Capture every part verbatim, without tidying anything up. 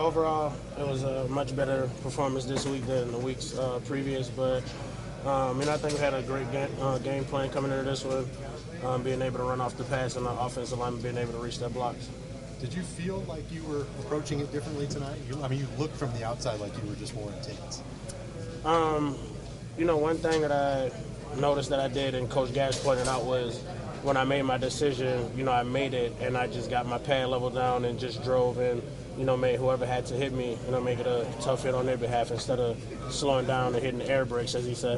overall, it was a much better performance this week than the weeks uh, previous. But um, and I think we had a great game, uh, game plan coming into this one, um, being able to run off the pass and the offensive lineman being able to reach their blocks. Did you feel like you were approaching it differently tonight? You, I mean, you looked from the outside like you were just more intense. Um, you know, one thing that I noticed that I did, and Coach Gash pointed out, was when I made my decision, you know, I made it, and I just got my pad level down and just drove and, you know, made whoever had to hit me, you know, make it a tough hit on their behalf instead of slowing down and hitting the air brakes, as he said.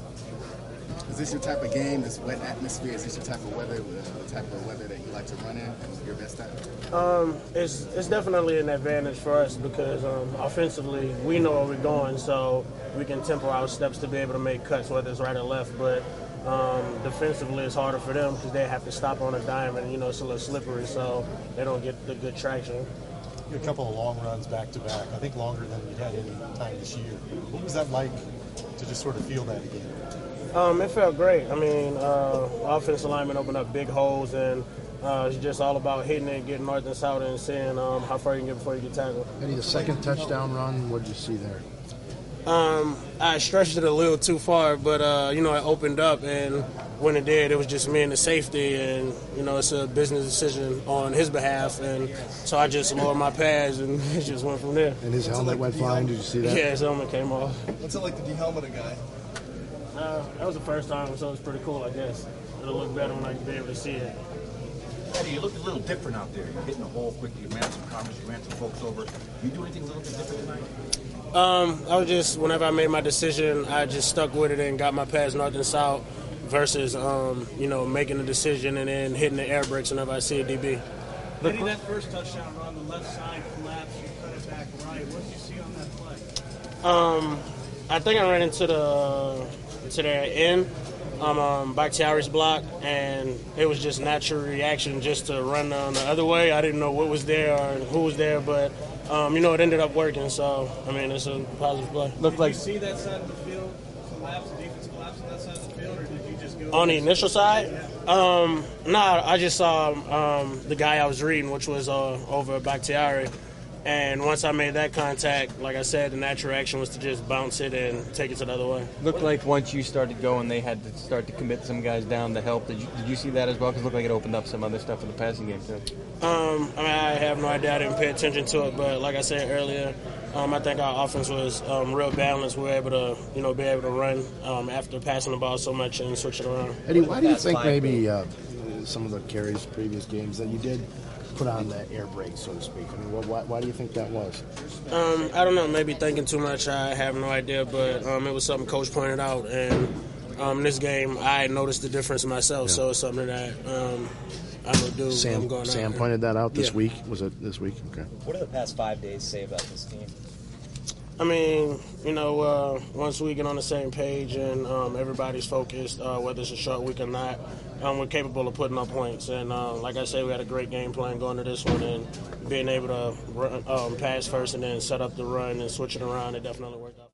Is this your type of game, this wet atmosphere? Is this your type of weather, the type of weather that you like to run in, your best time? Um, it's it's definitely an advantage for us because um, offensively we know where we're going, so we can tempo our steps to be able to make cuts, whether it's right or left. But um, defensively, it's harder for them because they have to stop on a dime, and you know it's a little slippery, so they don't get the good traction. You had a couple of long runs back to back. I think longer than you had any time this year. What was that like to just sort of feel that again? Um, it felt great. I mean, uh, offensive linemen opened up big holes, and uh, it's just all about hitting it, getting north and south, and seeing um, how far you can get before you get tackled. Eddie, the second touchdown run, what did you see there? Um, I stretched it a little too far, but, uh, you know, it opened up, and when it did, it was just me and the safety, and, you know, it's a business decision on his behalf, and so I just lowered my pads, and it just went from there. And his helmet went flying, did you see that? Yeah, his helmet came off. What's it like to de-helmet a guy? Uh, that was the first time, so it was pretty cool, I guess. It'll look better when I can be able to see it. Eddie, you looked a little different out there. You're hitting the hole quickly. You ran some corners. You ran some folks over. You do anything a little bit different tonight? Um, I was just, whenever I made my decision, I just stuck with it and got my pass north and south versus, um, you know, making a decision and then hitting the air brakes whenever I see a D B. Eddie, that first touchdown on the left side collapse, you cut it back right. What did you see on that play? Um, I think I ran into the to their end, um, um, Bakhtiari's block, and it was just natural reaction just to run on the other way. I didn't know what was there or who was there, but um, you know, it ended up working. So I mean, it's a positive play. Looked did like you see that side of the field collapse, the defense collapse on that side of the field, or did you just go on the initial side? Um, nah, I just saw um, the guy I was reading, which was uh, over Bakhtiari. And once I made that contact, like I said, the natural action was to just bounce it and take it to the other way. Looked like once you started going, they had to start to commit some guys down to help. Did you, did you see that as well? Because it looked like it opened up some other stuff in the passing game, too. Um, I mean, I have no idea. I didn't pay attention to it. But like I said earlier, um, I think our offense was um, real balanced. We were able to, you know, be able to run um, after passing the ball so much and switch it around. Eddie, why do you think maybe uh, some of the carries previous games that you did put on the air brake, so to speak? I mean, why, why do you think that was? Um, I don't know. Maybe thinking too much. I have no idea, but um, it was something Coach pointed out. And um, this game, I noticed the difference myself, yeah. So it's something that um, I'm going to do. Sam, I'm going Sam out pointed that out this yeah. week? Was it this week? Okay. What do the past five days say about this team? I mean, you know, uh, once we get on the same page and um, everybody's focused, uh, whether it's a short week or not, um, we're capable of putting up points. And uh, like I said, we had a great game plan going to this one, and being able to run, um, pass first and then set up the run and switch it around, it definitely worked out.